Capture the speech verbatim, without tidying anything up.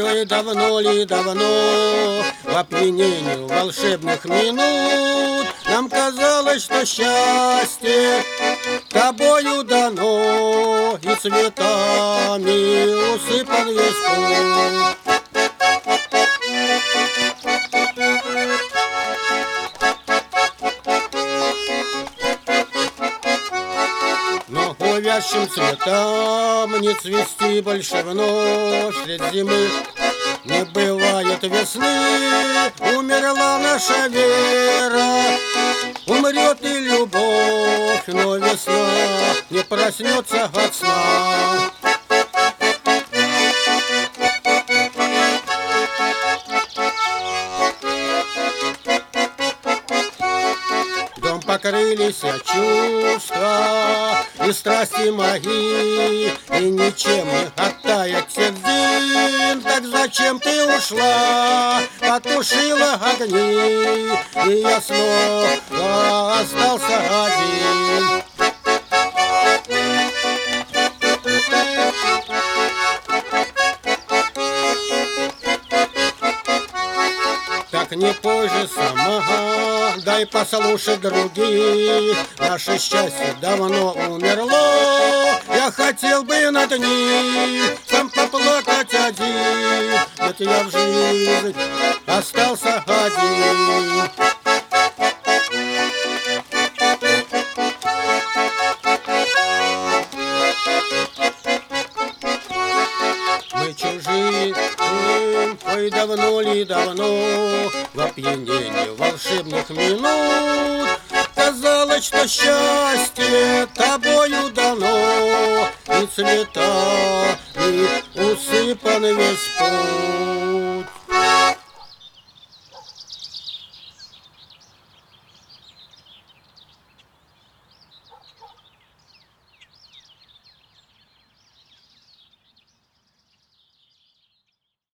Ой, давно ли давно, в опьянении волшебных минут, нам казалось, что счастье тобою дано, и цветами усыпан весь путь. Но увядшим цветам не цвести больше вновь средь зимы. Не бывает весны, умерла наша вера, умрет и любовь, но весна не проснется от сна. Дом покрылись чувства и страсти мои, и ничем не оттаять сердцем. Так зачем ты ушла, потушила огни, и я снова остался один. Так не позже сама, дай послушать других. Наше счастье давно умерло, я хотел бы над ним сам поплакать один. Ведь я в жизнь остался один. Мы чужие, ой, давно ли давно, в опьянении волшебных минут, казалось, что счастье тобою дано, и цветами усыпан весь путь.